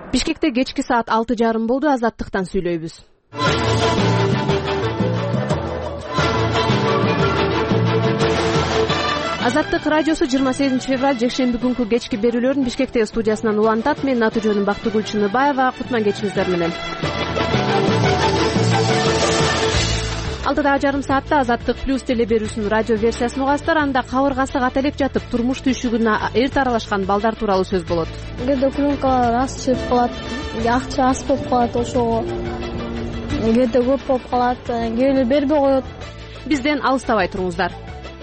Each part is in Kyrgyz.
Бишкекте кечки саат 6:30 болду. Азаттыктан сүйлөйбүз. Азаттык радиосу 28 февраль жекшемби күнкү кечки берүүлөрүн Бишкектеги студиясынан улантат. Мен Натыжөнүм Бактыгүл Чыныбаева. Кутман кечиңиздер менен. 6:30 саатта Азаттык плюс теле берүүсүнүн радио версиясын угасыздар. Анда кабыргасы кателеп жатып турмуш түйшүгүнө эрте аралашкан балдар тууралуу сөз болот. Кээде клюнкалар аз чыгып калат, акча аз болуп калат, ошого кээде көп болуп калат, кээде бербей коет. Бизден алыстабай туруңуздар.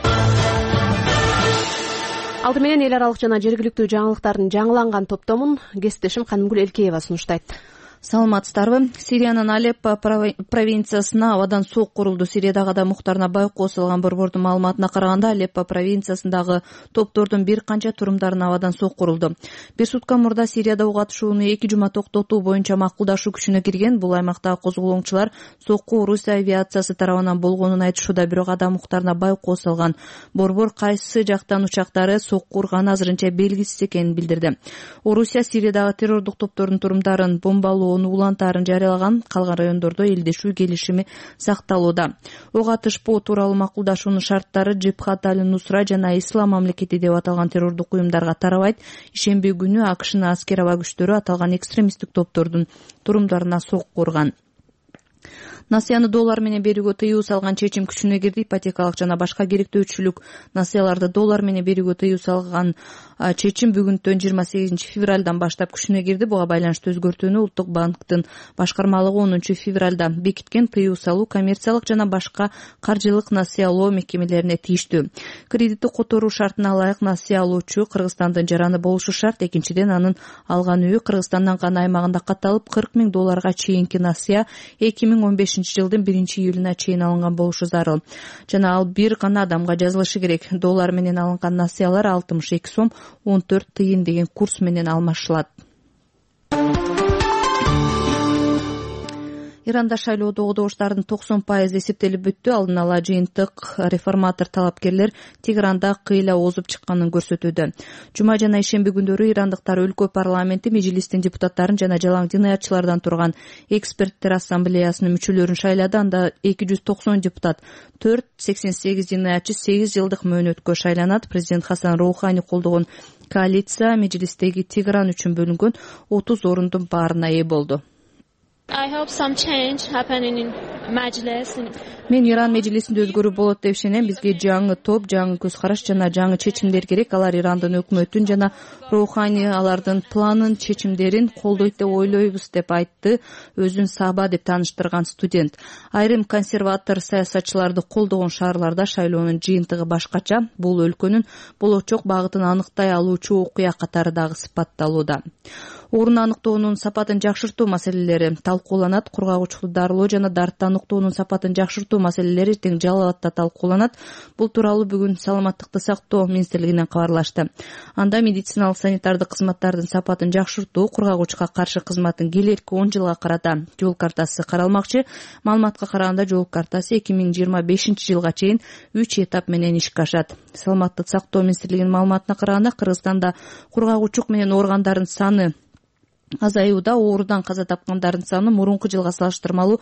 Алды менен эл аралык жана жергиликтүү жаңылыктардын жаңыланган топтомун кесиптешим Канымгүл Элкеева сунуштайт. Саламатсыздарбы? Сириянын Алеппо провинциясына абадан соок курулду. Сириядагы адам уктарына бай косулган борбордун маалыматына караганда, Алеппо провинциясындагы топтордун бир канча турумдарына абадан соок курулду. Бир сутка мурда Сирияда ок атышууну 2 жума токтотуу боюнча макулдашуу күчүнө кирген. Бул аймактагы козголоңчулар сокку Орусия авиациясы тарабынан болгонун айтышууда, бирок адам уктарына бай косулган борбор кайсы жактан учактары сокку урганы азырынча белгисиз экенин билдирди. Орусия Сириядагы террордук топтордун турумдарын бомбалоо улантаарын жарыялаган. Калган райондордо элдешүү келишими сакталууда. Ок атышпоо тууралуу макулдашуунун шарттары Джибхат аль-Нусра жана Ислам мамлекети деп аталган террордук уюмдарга тарабайт. Ишемби күнү АКШнын аскер аба күчтөрү аталган экстремисттик топтордун турумдарына сокку урган. Насыяны доллар менен берүүгө тыюу салган чечим күчүнө кирди. Ипотекалык жана башка керектөөчүлүк насыяларды доллар менен берүүгө тыюу салган чечим бүгүнтөн 28 февралдан баштап күчүнө кирди. Буга байланыштуу өзгөртүүнү Улуттук банктын башкармалыгы 10 февралда бекиткен. Тыюу салуу коммерциялык жана башка каржылык насыялоо мекемелерине тийиштүү. Кредитти которуу шартына ылайык насыя алуучу Кыргызстандын жараны болушу шарт. Экинчиден, анын алган үйү Кыргызстандан гана аймагында катталып, 40 000 долларга чейинки насыя 2015 жылдын 1-июлуна чейин алынган болушу зарыл. Жана ал бир гана адамга жазылышы керек. Доллар менен алынган насыялар 62 сом 14 тыйын деген курс менен алмашылат. Иранда шайлоодогу добуштардын 90% эсептелип бүттү. Алдын ала жыйынтык реформатор талапкерлер Тегеранда кыйла озуп чыкканын көрсөтүүдө. Жума жана ишемби күндөрү ирандыктар өлкө парламенти, межлистин депутаттарын жана жалаң жынаятчылардан турган эксперттер ассамблеясынын мүчөлөрүн шайлады. Анда 290 депутат, 488 жынаятчы 8 жылдык мөөнөткө шайланат. Президент Хасан Роухани колдогон коалиция межлистеги Тегеран үчүн бөлүнгөн 30 орундун баарына ээ болду. Мен Иран межлисинде өзгөрүү болот деп ишенем. Бизге жаңы топ, жаңы көз караш жана жаңы чечимдер керек. Алар Ирандын өкмөтүн жана Роухани алардын планын, чечимдерин колдойт деп ойлойбуз деп айтты өзүн Саба деп тааныштырган студент. Айрым консерватор саясатчыларды колдогон шаарларда шайлоонун жыйынтыгы башкача. Бул өлкөнүн болочок багытын аныктай алуучу окуя катары дагы сыпатталууда. Орун аныктоонун сапатын жакшыртуу маселелери талкууланат. Кургагучту дарылоо жана дарттан уктоонун сапатын жакшыртуу маселелери тең Жалалатта талкууланат. Бул тууралуу бүгүн Саламаттыкты сактоо министрлигинен кабарлашты. Анда медициналык санитардык кызматтардын сапатын жакшыртуу, кургагучка каршы кызматтын келерки 10 жылга карата жол картасы каралмакчы. Маалыматка караганда жол картасы 2025 жылга чейин 3 этап менен ишке ашат. Саламаттык сактоо министрлигинин маалыматына караганда Кыргызстанда кургагучук менен ооругандардын саны азаюуда. Оорудан каза тапкандардын саны мурунку жылга салыштырмалуу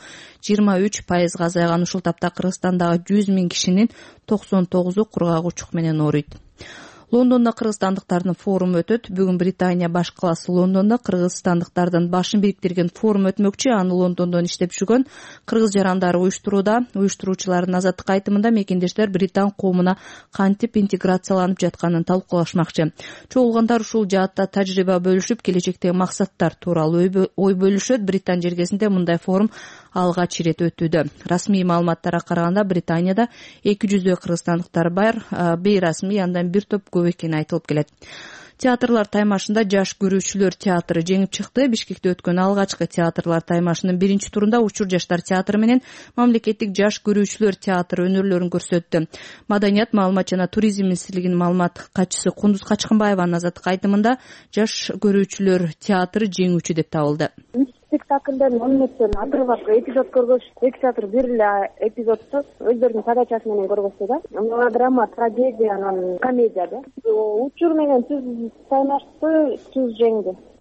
23% азайган. Ушул тапта Кыргызстандагы 100 000 кишинин 99-у кургагучук менен ооруйт. Лондондо кыргызстандыктардын форуму өтөт. Бүгүн Британия баш калаасы Лондондо кыргызстандыктардын башын бириктирген форум өтмөкчү. Аны Лондондон иштеп жүргөн кыргыз жарандары уюштурууда. Уюштуруучулардын азаттык айтымында мекендештер Британ коомуна кантип интеграцияланып жатканын талкуулашмакчы. Чогулгандар ушул жаатта тажрыйба бөлүшүп, келечектеги максаттар тууралуу ой бөлүшөт. Британ жергесинде мындай форум алгач ирет өтүүдө. Расмий маалыматтарга караганда Британияда 200 кыргызстандыктар бар. Бейрасмий андан бир топ көп экени айтылып келет. Театрлар таймашында жаш көрүүчүлөр театры жеңип чыкты. Бишкекте өткөн алгачкы театрлар таймашынын биринчи турунда Учур жаштар театры менен мамлекеттик жаш көрүүчүлөр театры өнөрлөрүн көрсөттү. Маданият, маалымат жана туризм министрлигинин маалымат катчысы Кундуз Качкынбаеванын азаттык айтымында жаш көрүүчүлөр театры жеңүүчү деп табылды. Спектакльден 10 мүнөттөн атырбап эпизод көргөч, эки театр бир эле эпизодду өздөрүнүн подачасы менен көргөздү да. Мелодрама, трагедия, анан комедия да. Учур менен Түз таймашты Түз жеңди.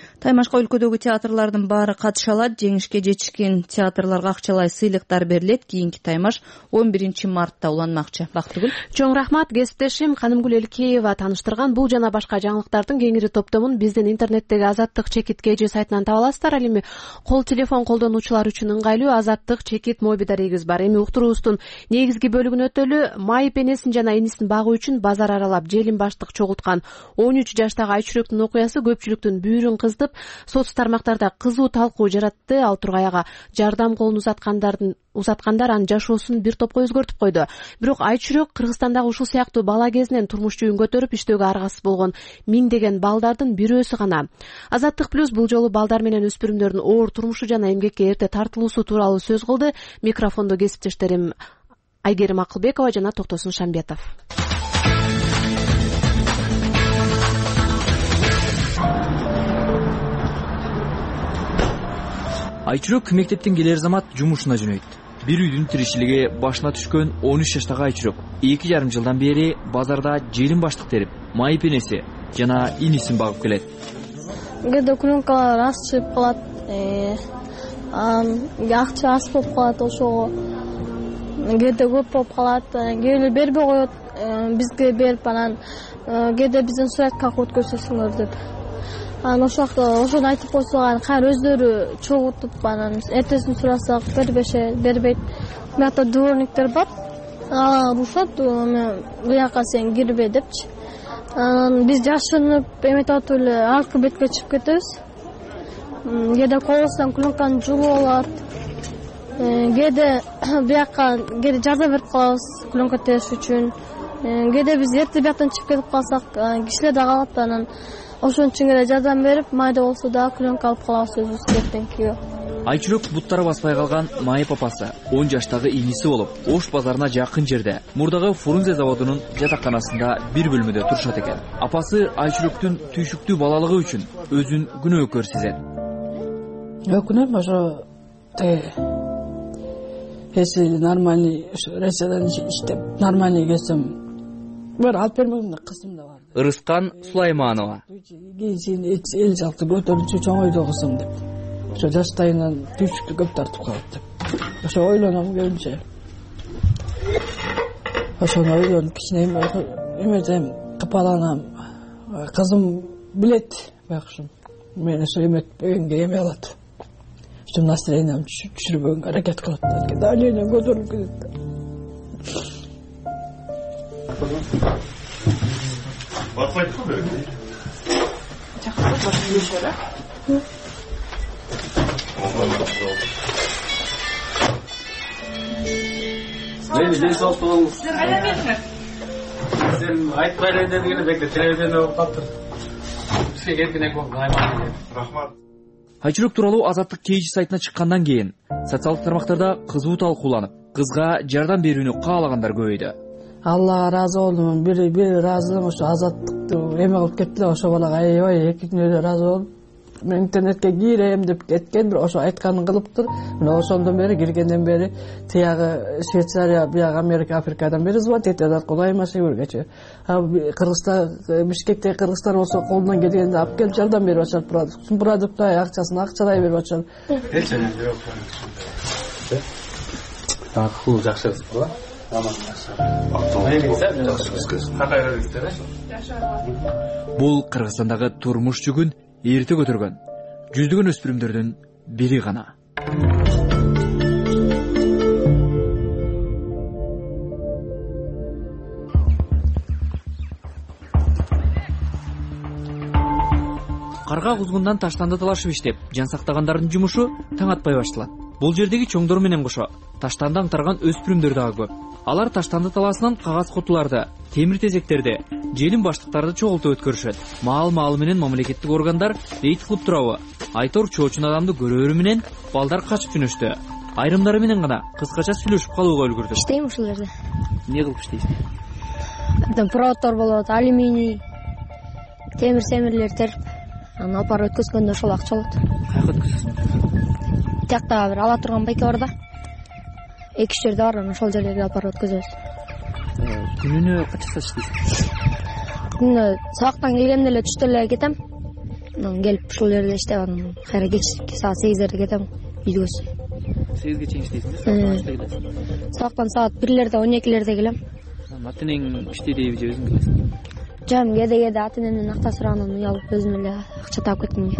Таймашка өлкөдөгү театрлардын баары катыша алат. Жеңишке жетишкен театрларга акчалай сыйлыктар берилет. Кийинки таймаш 11 мартта уланмакчы. Бактыгүл. Чоң рахмат. Кесиптешим Канымгүл Элкеева тааныштырган бул жана башка жаңылыктардын кеңири топтомун биздин интернеттеги Азаттык чекит KG сайтынан таба аласыздар. Ал эми кол телефон колдонуучулар үчүн ыңгайлуу Азаттык чекит мобиль дарегибиз бар. Эми уктуруубуздун негизги бөлүгүнө өтөлү. Майып энесин жана инисин багуу үчүн базар аралап желин баштык чогулткан 13 жаштагы Айчүрөктүн окуясы көпчүлүктүн бүйүрүн кыздып, соц тармактарда кызуу талкуу жаратты. Ал Тургаяга жардам колун узаткандар анын жашоосун бир топко өзгөртүп койду. Бирок Айчүрөк Кыргызстандагы ушул сыяктуу бала кезинен турмуш жүйүн көтөрүп иштөөгө аргасыз болгон миңдеген балдардын бирөөсү гана. Азаттык плюс бул жолу балдар менен өспүрүмдөрдүн оор турмушу жана эмгекке эрте тартылуусу тууралуу сөз кылды. Микрофондо кесиптештерим Айгерим Акылбекова жана Токтосун Шамбетов. Айчүрөк мектептен келер замат жумушуна жөнөйт. Бир үйдүн тиричилиги башына түшкөн 13 жаштагы Айчүрөк 2,5 жылдан бери базарда желин баштык терип, майып энеси жана инисин багып келет. Кээде клюнкалар аз чыгып калат, акча аз болуп калат, ошого кээде көп болуп калат, кээде бербей коет, бизге берип анан кээде биздин сураткага өткөзөсүңөр деп. Ошону айтып койсо, кайра өздөрү чогултуп анан эртесин сурасак бербейт. Буякта дворниктер бар, урушат, буяка сен кирбе депчи. Биз жашынып эметип атып эле аркы бетке чыгып кетебиз. Кээде колубуздан клюнканы жулуп алат. Кээде буякка жардам берип калабыз клюнка териш үчүн. Кээде биз эрте бияктан чыгып кетип калсак, кишилер да калат, анан ошон үчүн эле жардам берип, майда болсо да клюнка алып калабыз өзүбүз эртеңкиге. Айчүрөк буттары баспай калган майып апасы 10 жаштагы иниси болуп, Ош базарына жакын жерде, Мурдагы Фрунзе заводунун жатаканасында бир бөлмөдө турушат экен. Апасы Айчүрөктүн түйшүктүү балалыгы үчүн өзүн күнөөкөр сезет. Өкүнөм ошо если нормальный ресторан иштеп, нормальный келсем, бир алып бермегем да, кызым да бар. Ырыскан Сулайманова. Эл жалты көтөрүнчү чоң үйдө окусам деп. Ошо жаштайынан түйшүктү көп тартып калат деп. Ошо ойлоном көбүнчө. Ошону ойлонуп кичине эметем, капаланам. Кызым билет байкушум. Мен ошо эметпегенге эме алат. Ошо настроениям түшүрбөгөнгө аракет кылат. Давление көтөрүлүп кетет. Батпайды ғой бәрі? Жақсы, башын ешері. Мені ден салып болыңыз. Сіздер қайда бердіңіз? Сіздер айтпайлай дедіңіз, бекте телевизионда болып қаптыр. Бізге кеткен екі болып аймағын деді. Рахмат. Айчүрөк тууралуу Азаттык KG сайтына чыккандан кийин социалдык тармактарда кызуу талкууланып, кызга жардам берүүнү каалагандар көбөйдү. Аллага ыраазы болдум. Бир ыраазы ошо Азаттыкты эме кылып кетти да, ошо балага аябай экинчи ыраазы болуп, мен интернетке кирем деп кеткен, бирок ошо айтканын кылыптыр. Мына ошондон бери киргенден бери тиягы Швейцария, буягы Америка, Африкадан бери звонить этет аркылуу Айма Шегургечи. Кыргызстан, Бишкекте кыргыздар болсо колунан келгенде алып келип жардам берип атышат. Продукт акчасын акчалай берип атышат. Эчене жок. Такуу жакшы болот. Бул Кыргызстандагы турмуш жүгүн эрте көтөргөн жүздөгөн өспүрүмдөрдүн бири гана. Карга кузгундан таштанды талашып иштеп, жан сактагандардын жумушу таң атпай башталат. Бул жердеги чоңдор менен кошо таштанды аңтарган өспүрүмдөр дагы көп. Алар таштанды талаасынан кагаз кутуларды, темир тезектерди, желин баштыктарды чогултуп өткөрүшөт. Маал менен мамлекеттик органдар рейд кылып турабы? Айтор чоочун адамды көрөрү менен балдар качып жөнөштү. Айрымдары менен гана кыскача сүйлөшүп калууга үлгүрдү. Иштейм ушул жерде. Эмне кылып иштейсиз? Проводдор болот, алюминий, темир-семирлер терип, аны алып барып өткөзгөндө ошол акча алат. Каяка өткөзөсүз? Тияктагы бир ала турган байке бар да. 2 жерде бар, ошол жерлерге алып барып өткөзөбүз. Күнүнө канча саат иштейсиз? Күнүнө сабактан келгенде эле түштө эле кетем. келип ушул жерде иштеп анан кайра кечки саат 8-лерде кетем үйгө. 8ге чейин иштейсиз? Саат качта келесиз? Сабактан саат 1-лерде 12-лерде келем. Ата энең иштейдиби же өзүң келесиң? Жам кээде ата энемден акча сурагандан уялып өзүм эле акча таап кеткенге.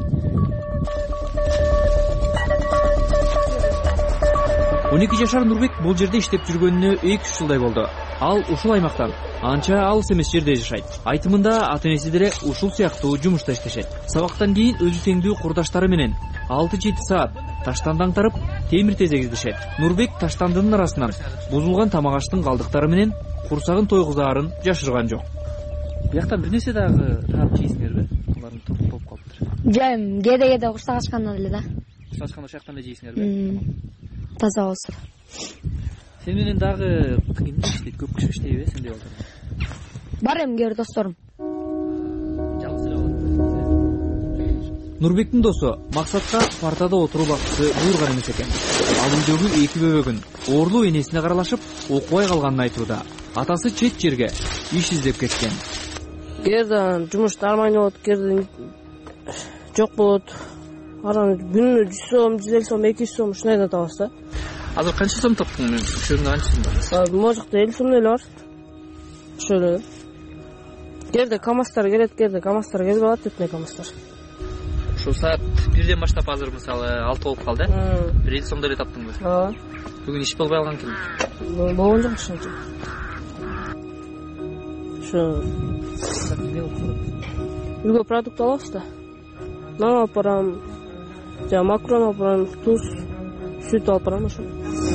12 жашар Нурбек бул жерде иштеп жүргөнүнө 2-3 жылдай болду. Ал ушул аймактан анча алыс эмес жерде жашайт. Айтымында ата энеси деле ушул сыяктуу жумушта иштешет. Сабактан кийин өзү теңдүү курдаштары менен 6-7 саат таштанды аңтарып, темир тезек издешет. Нурбек таштандынын арасынан бузулган тамак аштын калдыктары менен курсагын тойгузаарын жашырган жок. Бияктан бир нерсе дагы таап жейсиңерби? Булардын топ болуп калыптыр. Жайм кээде курсак ачканда эле да. Курсак ачканда ошол жактан эле жейсиңерби? Таза болсо. Сен менен дагы кимдер иштейт? Көп киши иштейби сендей балдар? Бар эми кээ бир досторум. Жалгыз эле болот. Нурбектин досу Максатка партада отуруп акчасы буйрган эмес экен. Ал үйдөгү 2 бөбөгүн оорлуу энесине каралашып, окубай калганын айтууда. Атасы чет жерге иш издеп кеткен. Кээде жумуш дарман болот, кээде жок болот. Араны күнүнө 100 сом, 150 сом, 200 сом ушундайдан табасыз да. Азыр канча сом таптың? Мен ушунда канча сом бар? Можокто 50 сом эле бар. Ошол. Кээде камаздар келет, кээде камаздар келбей калат, өтмөй камаздар. Ошол саат 1ден баштап азыр мисалы 6 болуп калды. 1 сомдо эле таптыңбы? Ооба. Бүгүн иш болбой калган экен. Болгон жок ушунча. Ошо. Үйгө продукт алабыз да. Нан алып барам, макарон алып барам, туз, сүт алып барам ошо.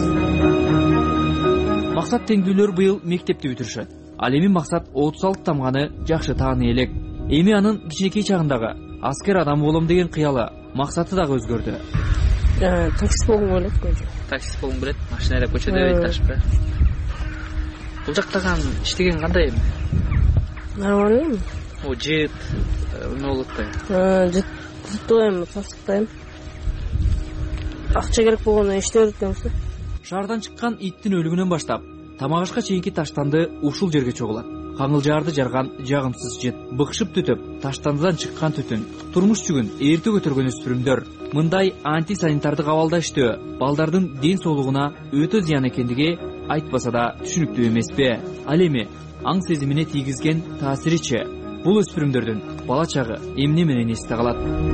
Максат теңдүүлөр быйыл мектепти бүтүрүшөт. Ал эми Максат 36 тамганы жакшы тааный элек. Эми анын кичинекей чагындагы аскер адам болом деген кыялы, максаты дагы өзгөрдү. Таксист болгум келет көчө. Таксист болгум келет, машина айдап көчөдө ташып. Бул жактаган иштеген кандай эми? Нормально. О, жет, эмне болот да? Жыттайм, тасыктайм. Акча керек болгондо иштеп өткөнбүз. Шаардан чыккан иттин өлүгүнөн баштап тамак ашка чейинки таштанды ушул жерге чогулат. Каңылжаарды жарган жагымсыз жет, быкшып түтүп, таштандыдан чыккан түтүн, турмуш жүгүн ээрте көтөргөн өспүрүмдөр. Мындай антисанитардык абалда иштөө балдардын ден соолугуна өтө зыян экендиги айтпаса да түшүнүктүү эмеспи? Ал эми аң сезимине тийгизген таасиричи? Бул өспүрүмдөрдүн бала чагы эмне менен эсте калат?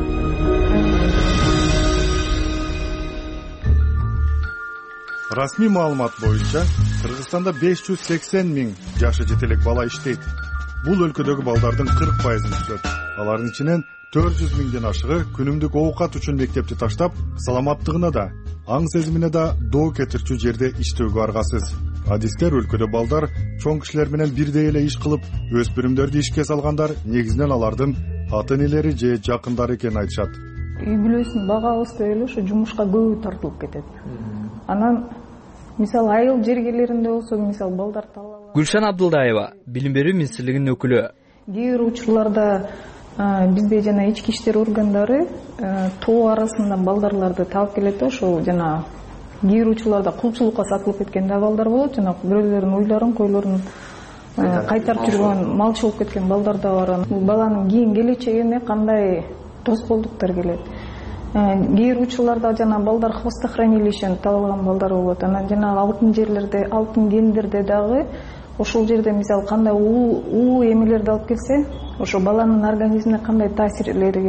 Расмий маалымат боюнча, Кыргызстанда 580 000 жашы жетелек бала иштейт. Бул өлкөдөгү балдардын 40%-ын түзөт. Алардын ичинен 400 000ден ашыгы күнүмдүк оокат үчүн мектепти таштап, саламаттыгына да, аң сезимине да доо кетирчү жерде иштөөгө аргасыз. Адистер өлкөдө балдар чоң кишилер менен бирдей эле иш кылып, өспүрүмдөрдү ишке салгандар негизинен алардын ата-энелери же жакындары экенин айтышат. Үй бүлөсүн багабыз деп эле ошо жумушка көбү тартылып кетет. Анан мисалы айыл жергелеринде болсо, мисалы балдар талаа. Гүлшан Абдылдаева, билим берүү министрлигинин өкүлү. Кээ бир учурларда бизде жана ички иштер органдары тоо арасынан балдарларды таап келет да, ошол жана кээ бир учурларда кулчулукка сатылып кеткен да балдар болот, жана бирөөлөрдүн уйларын, койлорун кайтарып жүргөн, малчы болуп кеткен балдар да бар. Бул баланын кийин келечегине кандай тоскоолдуктар келет. Кээ бир учурларда жана балдар хвостохранилищен табылган балдар болот. Анан жана алтын жерлерде, алтын кендерде дагы ошол жерде мисалы кандай уу эмелерди алып келсе, ошо баланын организмине кандай таасирлери.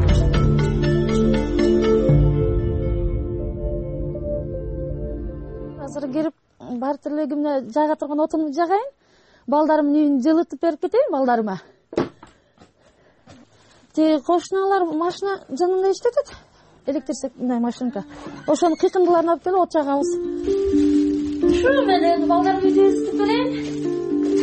Азыр келип бар тирлегимде жайга турган отумду жагайын. Балдарымдын үйүн жылытып берип кетейин балдарыма. Кошуналар машина жанында иштетет. Электричек мындай машинка. Ошонун кыйкындыларын алып келип от жагабыз. Ушу менен балдарымды жылытып берейин.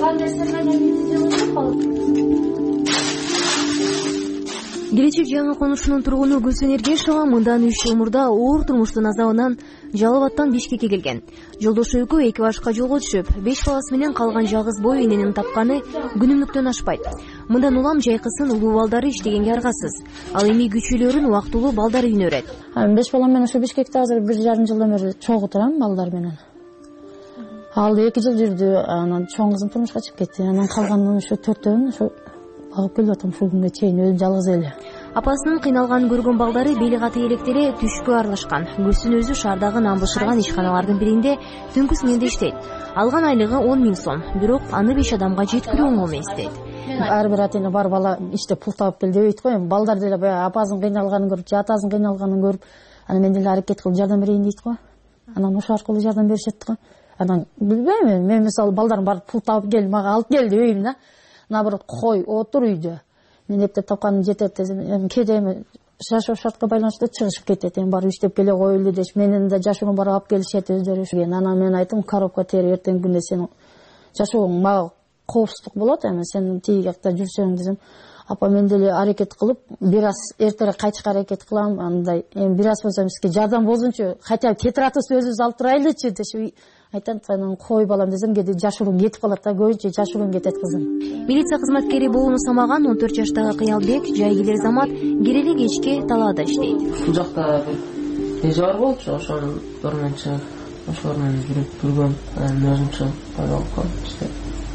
Келечек жаңы конушунун тургуну Гүлсөн Эргешова мындан 3 жыл мурда оор турмуштун азабынан Жалал Абадтан Бишкекке келген. Жолдошу экөө 2 башка жолго түшүп, 5 баласы менен калган жалгыз бой эненин тапканы күнүмдүктөн ашпайт. Мындан улам жайкысын улуу балдары иштегенге аргасыз. Ал эми күчүлөрүн убактылуу балдар үйүнө өрөт. 5 балам менен ушу Бишкекте азыр 1,5 жылдан бери чогуу турам балдар менен. Ал 2 жыл жүрдү, анан чоң кызым турмушка чыгып кетти. Анан калганын ушу 4-өн ушу багып келип атам ушул күнгө чейин өзүм жалгыз эле. Апасынын кыйналганын көргөн балдары бели каты электе эле түшкө аралашкан. Гүлсүн өзү шаардагы нан бышырган ишканалардын биринде түнкү сменде иштейт. Алган айлыгы 10 000 сом. Бирок аны 5 адамга жеткирүү оңой эмес дейт. Ар бир ата эне бар бала иштеп пул тапып кел дебейт го. Балдар деле баягы апасын кыйналганын көрүп, же атасын кыйналганын көрүп, анан мен деле аракет кылып жардам берейин дейт го. Анан ошол аркылуу жардам беришет го. Анан билбейм, мен мисалы балдарым барып пул тапып кел, мага алып кел дебейм да. Наоборот, кой, отур үйдө. Мен эптеп тапканым жетет десем, кээде жашоо шартка байланыштуу чыгышып кетет. Эми барып иштеп келе коелу деш, менин да жашоону барып алып келишет өздөрү. Анан мен айттым, коробка тери, эртеңки күндө сен жашооң мага коопсуздук болот, эми сен тиги жакта жүрсөң десем, апа мен деле аракет кылып, бир аз эртерээк кайтышка аракет кылам, андай эми бир аз болсо бизге жардам болсунчу, хотя бир тетрадыбызды өзүбүз алып турайлычы дешип айтат. Анан кой балам десем, кээде жашыруун кетип калат да, көбүнчө жашыруун кетет кызым. Милиция кызматкери болууну самаган 14 жаштагы Кыялбек жай келер замат керели кечке талаада иштейт. Бул жакта эже бар болчу, ошонун көрмөнчө, ошолор менен жүргөм, өзүмчө пайда болуп калды.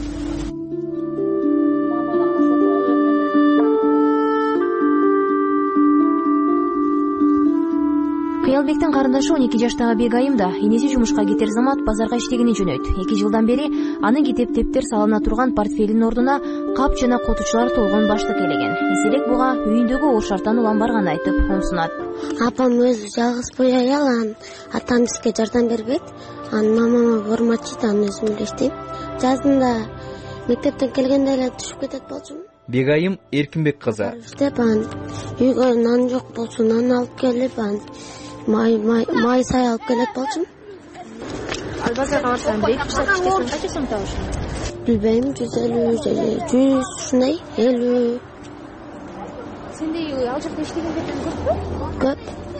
Кыялбектин карындашы 12 жаштагы Бегайым да энеси жумушка кетер замат базарга иштегени жөнөйт. 2 жылдан бери анын китеп-тептер салына турган портфелинин ордуна кап жана котучулар толгон баштык элеген. Эселек буга үйүндөгү оор шартан улам барганын айтып комсунат. Апам өзү жалгыз бой аял, атам бизге жардам бербейт. Мамама бормачыйт, аны өзүм эле иштейм. Жазында мектептен келгенде эле түшүп кетет болчумун. Бегайым Эркинбек кызы. Иштеп үйгө нан жок болсо нан алып келип, май сай алып келет болчумун. Ал базарга барсаң, бек иштеп иштесең канча сом табышың? Билбейм, 150 же 100 ушундай, 50. Сендей ал жакта иштегендерден көппү? Көп.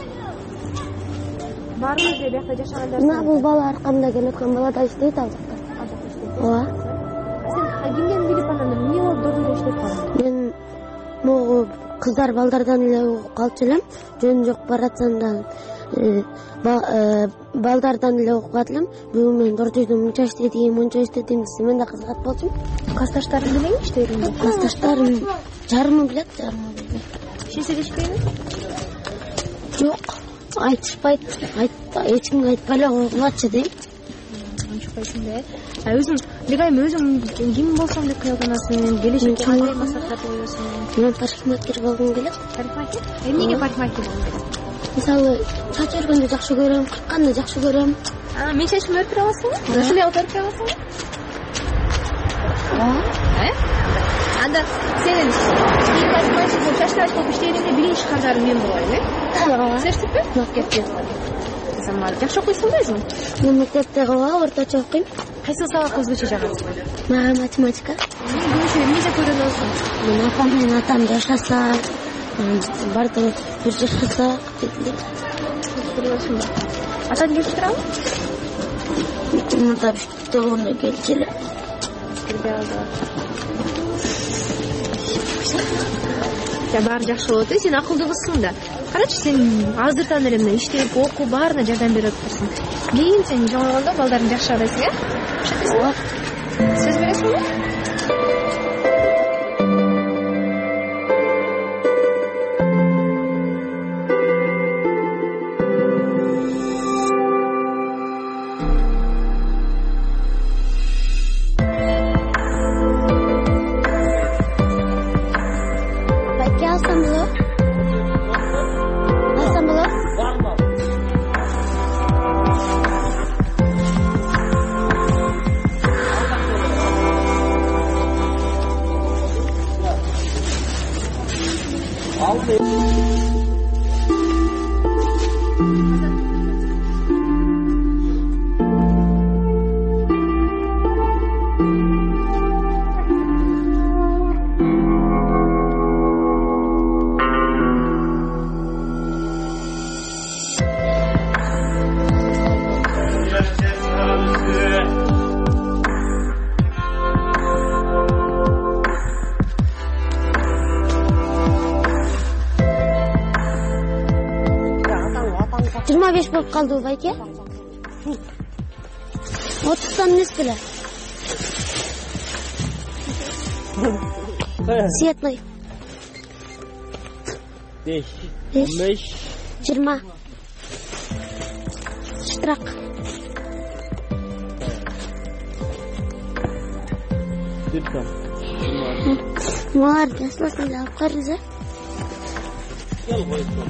Баарыбыз эле биякта жашагандар. Мына бул бала аркамда келеткан бала да иштейт ал жакта. Ооба. Сен кимден билип анан эмне болуп додо иштеп калдың? Мен могу кыздар балдардан эле угуп калчу элем. Жөн жок баратсам да балдардан эле угуп калдым. Бүгүн мен дордойдум, мынча иштедим десе мен да кызыгат болчумун. Касташтарың билеби иштериңди? Касташтарым жарымы билет, жарымы билбейт. Эч нерсе Жок, айтышпайт. Эч кимге айтпай эле койгулачы дейм. Айтышпайсың да. Өзүң Бегайым өзүң ким болсом деп кыялданасың? Келечекте кандай мақсаттарды коесуң? Мен парикмахер болгум келет. Парикмахер? Эмнеге парикмахер болгуң келет? Мисалы, чач өргөндү жакшы көрөм, кыркканды жакшы көрөм. Мен чачымды өрүп бере аласыңбы? Ушундай кылып өрүп бере аласыңбы? Анда сенин парикмахер болуп чачтарды кылып иштегенде биринчи кардарың мен болоюн, э? Сертипи? Кеп. Жакшы окуйсуңбу өзүң? Мен мектепте орточо окуйм. Кайсы сабак өзгөчө жагат? Мага математика. Көбүнчө эмне деп көрөнөсүң? Мен апам менен атам жашаса, бардыгы бир жашаса дедилер. Атаң келип турабы? Мында тоғында келчү эле. Баары жакшы болот, сен акылдуу кызсың да. Карачы, сен азыртан эле мына иштеп, окуу, баарына жардам берип атырсың. Кийин сен жоңойгондо балдарың жакшы карайсың, э? Ооба. Сөз бересиңби? Болуп калды байке. 30тан эмес беле. Светной. 5 15 20 штраф. Молодец, слушай, алып карыз. Gel koysun.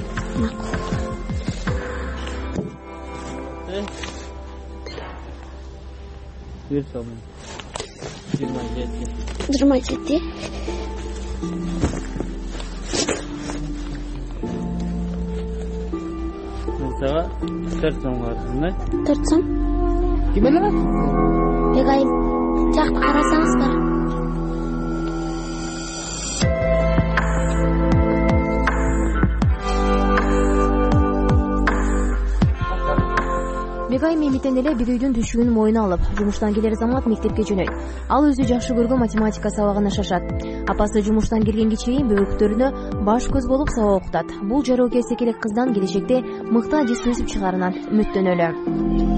Bir zaman. 27. Mesela 4 son var mı? 4 son. Kime ne? Begayım. Жақты қарасаңыздар. Мегайым эмитен эле бир үйдүн түшүгүн моюна алып, жумуштан келер замат мектепке жөнөйт. Ал өзү жакшы көргөн математика сабагына шашат. Апасы жумуштан келгенге чейин бөбөктөрүнө баш көз болуп сабак окутат. Бул жароо келсе керек кыздан келечекте мыкты адис өсүп чыгарынан үмүттөнөлү.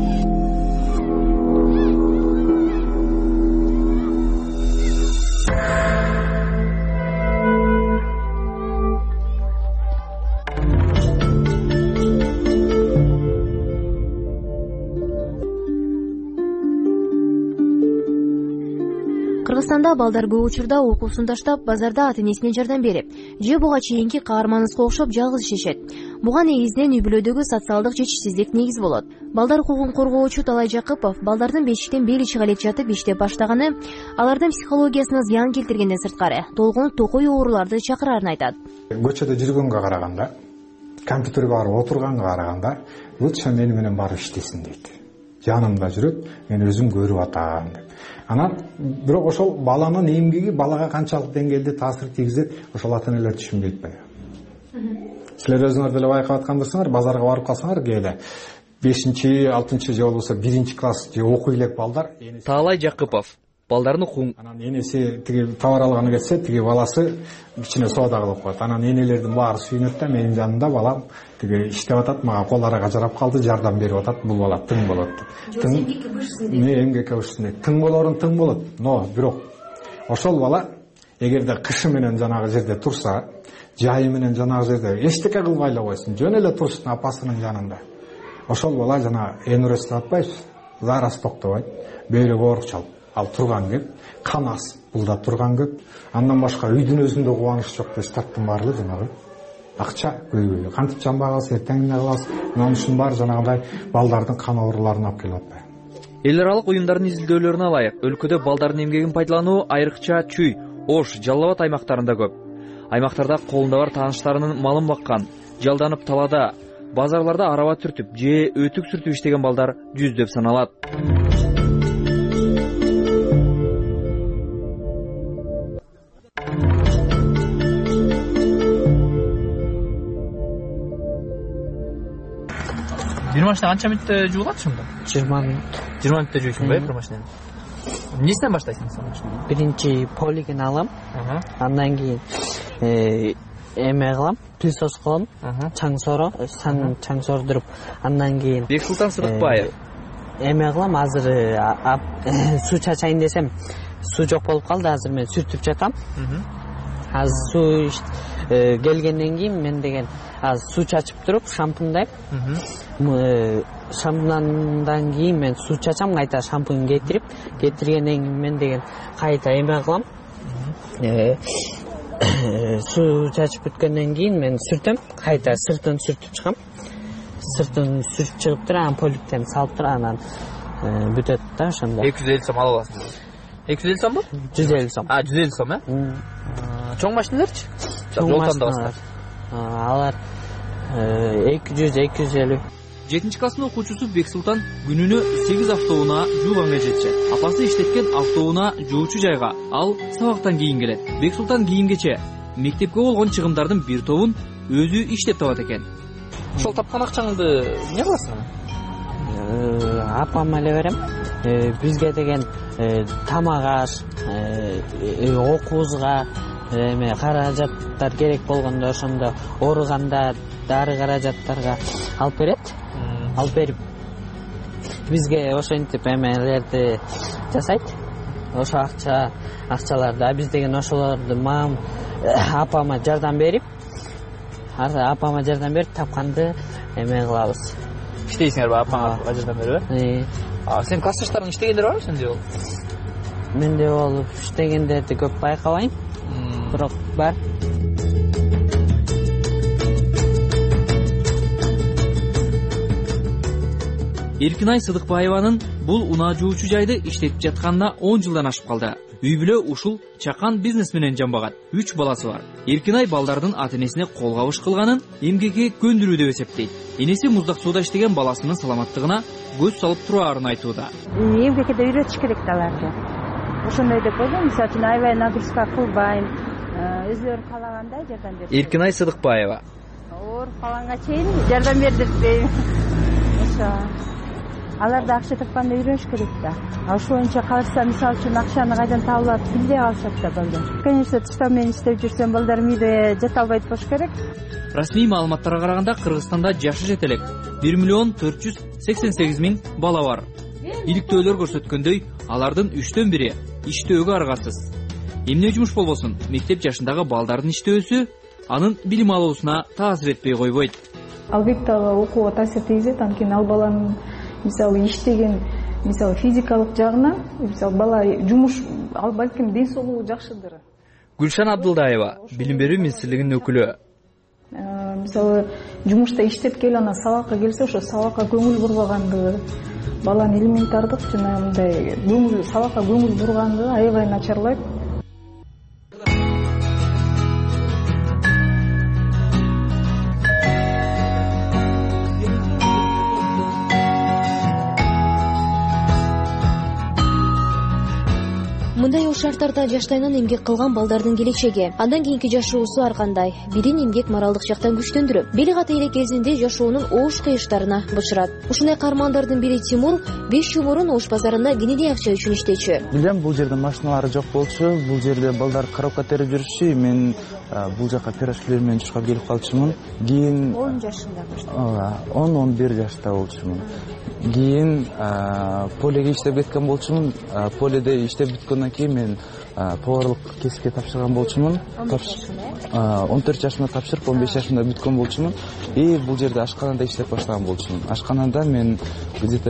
Кыргызстанда балдар көп учурда окуусун таштап, базарда ата-энесине жардам берип, же буга чейинки каарманыбызга окшоп жалгыз ишешет. Буга негизинен үй-бүлөдөгү социалдык жетишсиздик негиз болот. Балдар укугун коргоочу Талай Жакыпов балдардын бешиктен бери чыга элек жатып иштеп баштаганы алардын психологиясына зыян келтиргенден сырткары толкун токой ооруларды чакырарын айтат. Көчөдө жүргөнгө караганда, компьютерге барып отурганга караганда, лучше мени менен барып иштесин дейт. Жанымда жүрөт, мен өзүм көрүп атам деп. Анан бирок ошол баланын эмгеги балага канчалык деңгээлде таасир тийгизет, ошол ата-энелер түшүнбөйт баягы. Силер өзүңөр деле байкап аткандырсыңар, базарга барып калсаңар кээде 5-6 же болбосо 1-класс же окуй элек балдар. Талай Жакыпов балдардын укугун анан энеси тиги товар алганы кетсе, тиги баласы кичине соода кылып коет. Анан энелердин баары сүйүнөт да, менин жанымда балам тиги иштеп атат, мага кол арага жарап калды, жардам берип атат, бул бала тың болот. Эмгекке көчсүн. Тың болорун тың болот. Но бирок ошол бала эгерде кышы менен жанагы жерде турса, жайы менен жанагы жерде эчтеке кылбай эле койсун, жөн эле турсун апасынын жанында. Ошол бала жана энуресин атпайбы, зарас токтобойт, бөйрөгө оорук чалып. Ал турган көп, кан ас, булда турган көп. Андан башка үйдүн өзүндө кубаныч жок деп тарттым барлы жанагы. Акча көйгөй. Кантип жамбагас, эртең эмне кылабыз? Мына ушун баары жанагындай балдардын кан ооруларына алып келип атпайбы? Эл аралык уюмдардын изилдөөлөрүнө алайык. Өлкөдө балдардын эмгегин пайдалануу айрыкча Чүй, Ош, Жалал Абад аймактарында көп. Аймактарда колунда бар тааныштарынын малын баккан, жалданып талаада, базарларда араба түртүп же өтүк сүртүп иштеген балдар жүздөп саналат. Бир машина канча мүнөттө жуулат ушунда? 20 мүнөт. 20 мүнөттө жуйсуң ба бир машинаны? Эмнесинен баштайсың сен? Биринчи полигин алам. Андан кийин эме кылам, пылесос кылам, чаң сордуруп, андан кийин Бексултан Сыдыкбаев эме кылам. Азыр суу чачайын десем, суу жок болуп калды. Азыр мен сүртүп жатам. Азыр суу келгенден кийин мен деген азыр суу чачып туруп шампундайм. Шампундан кийин мен суу чачам, кайта шампунь кетиргенден кийин мен деген кайта эме кылам. Суу чачып бүткөндөн кийин мен сүртөм, кайта сыртын сүртүп чыгам. Сыртын сүртүп чыгып туруп, анан поликтен салып туруп, анан бүтөт да ошондо. 250 сом алып аласың. 250 сомбу? 150 сом. 150 сом, Чоң машиналарчы? Чоң машиналар. Алар 200-250. 7-класстын окуучусу Бексултан күнүнө 8 автоунаа жууганга жетишет. Апасы иштеткен автоунаа жуучу жайга ал сабактан кийин келет. Бексултан кийингече мектепке болгон чыгымдардын бир тобун өзү иштеп табат экен. Ошол тапкан акчаңды эмне кыласың? Апама эле берем. Бизге деген тамак аш, окуубузга эме каражаттар керек болгондо ошондо ооруганда дары каражаттарга алып берет. Алып берип бизге ошентип эмелерди жасайт. Ошо акчаларды биз деген ошолорду мам апама жардам берип, апама жардам берип тапканды эме кылабыз. Иштейсиңерби апаңа жардам берип? Сенин классташтарың иштегендер барбы сенде болуп? Менде болуп иштегендерди көп байкабайм, бирок бар. Эркинай Сыдыкбаеванын бул унаа жуучу жайды иштетип жатканына 10 жылдан ашып калды. Үй бүлө ушул чакан бизнес менен жамбагат. 3 баласы бар. Эркинай балдардын ата-энесине кол кабыш кылганын эмгекке көндүрүү деп эсептейт. Энеси муздак сууда иштеген баласынын саламаттыгына көз салып тураарын айтууда. Эмгекке да үйрөтүш керек да аларды. Ошондой деп койдум, мисалы үчүн аябай нагрузка кылбайм, өзүлөрү каалагандай жардам берет. Эркинай Сыдыкбаева. Ооруп калганга чейин жардам бердик дейм. Ошо. Алар да акча тапканда үйрөнүш керек да. Ошол боюнча калса, мисалы үчүн акчаны кайдан табылат билбей калышат да балдар. Конечно, тышта мен иштеп жүрсөм балдарым үйдө жата албайт болуш керек. Расмий маалыматтарга караганда Кыргызстанда жашы жете элек 1,488,000 бала бар. Иликтөөлөр көрсөткөндөй, алардын 3/1 иштөөгө аргасыз. Эмне жумуш болбосун, мектеп жашындагы балдардын иштөөсү анын билим алуусуна таасир этпей койбойт. Албетте окууга таасир тийгизет, анткени ал баланын мисалы иштеген, мисалы физикалык жагынан, мисалы бала жумуш, ал балким ден соолугу жакшыдыр. Гүлшан Абдылдаева, билим берүү министрлигинин өкүлү. Мисалы жумушта иштеп келип анан сабакка келсе, ошо сабакка көңүл бурбагандыгы, баланын элементардык жана мындай сабакка көңүл бургандыгы аябай начарлайт. Мындай шарттарда жаштайынан эмгек кылган балдардын келечеги, андан кийинки жашоосу ар кандай. Бирин эмгек моралдык жактан күчтөндүрөт, бели ката эле кезинде жашоонун оош кыйыштарына бышырат. Ушундай каармандардын бири Тимур 5 жыл мурун Ош базарында кенедей акча үчүн иштечү. Билем, бул жерде машиналар жок болчу, бул жерде балдар коробка терип жүрүшчү, мен бул жака пирожкилер менен чуркап келип калчумун. Кийин 10 жашында баштап. 10-11 жашта болчумун. Кийин полеге иштеп кеткен болчумун. Поледе иштеп бүткөндөн кийин мен поварлык кесипке тапшырган болчумун. 14 жашымда тапшырып, 15 жашымда бүткөн болчумун. И бул жерде ашканада иштеп баштаган болчумун. Ашканада мен где-то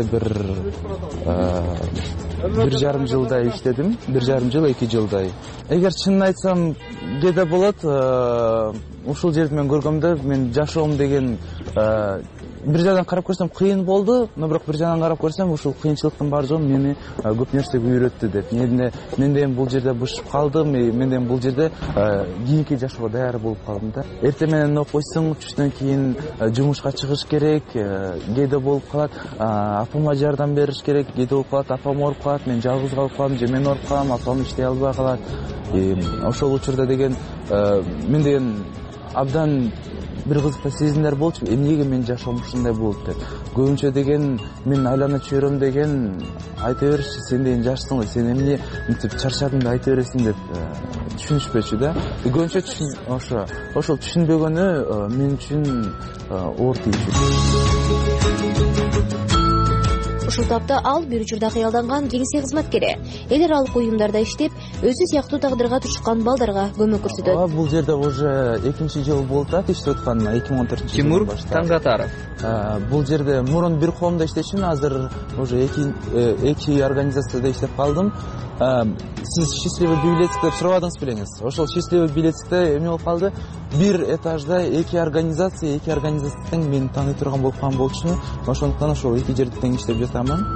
1,5 жылдай иштедим. 1,5 жыл, 2 жылдай. Эгер чынын айтсам, кээде болот, ушул жерди мен көргөмдө, мен жашоом деген бир жагдан карап көрсөм кыйын болду, но бирок бир жагдан карап көрсөм ушул кыйынчылыктын бар жогу мени көп нерсеге үйрөттү деп. Мен дем бул жерде бышып калдым, мен дем бул жерде кийинки жашоого даяр болуп калдым да. Эртең менен окуйсуң, түштөн кийин жумушка чыгыш керек, кээде болуп калат, апама жардам бериш керек, кээде болуп калат, апам ооруп калат, мен жалгыз калып калам, же мен ооруп калам, апам иштей албай калат. Ошол учурда деген мен деген абдан бир кызыктуу сезимдер болчу. Эмнеге мен жашоом ушундай болуп деп. Көбүнчө деген мен айланып жүрөм деген айта беришчи, сен деген жашсың го, сен эмне мынтип чарчадың да айта бересиң деп түшүнүшпөчү да. Көбүнчө ошол түшүнбөгөнү мен үчүн оор тийчү. Ушул тапта ал бир учурда кыялданган кеңсе кызматкери. Эл аралык уюмдарда иштеп, өзү сыяктуу тагдырга турушкан балдарга көмөк көрсөтөт. Бул жерде уже 2-нчи жыл болуп атат иштеп атканыма, 2014-жылдан Тимур Таңгатаров. Бул жерде мурун бир коомдо иштечүмүн, азыр уже эки организацияда иштеп калдым. Сиз счастливый билетик деп сурабадыңыз белеңиз. Ошол счастливый билетикте эмне болуп калды? Бир этажда эки организациядан мени тааный турган болуп калган болчу. Ошондуктан ошол эки жерде тең иштеп жатамын.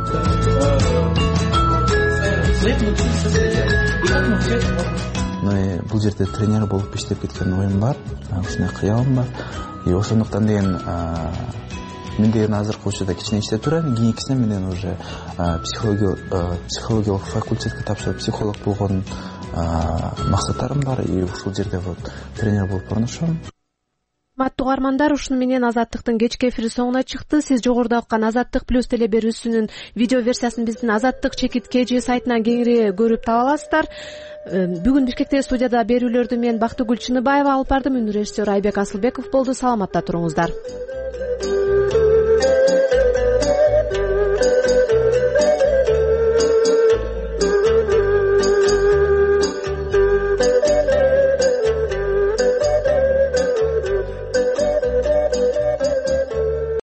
Бул жерде тренер болуп иштеп кеткен оюм бар, ушундай кыялым бар. Ошондуктан деген мен деген азыркы учурда кичине иштеп турайм, кийинкисине менен уже психологиялык факультетке тапшырып психолог болгон максаттарым бар. Ушул жерде вот тренер болуп орношом. Урматтуу угармандар, ушуну менен Азаттыктын кечки эфири соңуна чыкты. Сиз жогоруда уккан Азаттык плюс телеберүүсүнүн видео версиясын биздин Азаттык _kg сайтынан кеңири көрүп таба аласыздар. Бүгүн Бишкектеги студияда берүүлөрдү мен Бактыгүл Чыныбаева алып бардым. Режиссер Айбек Асылбеков болду. Саламатта туруңуздар.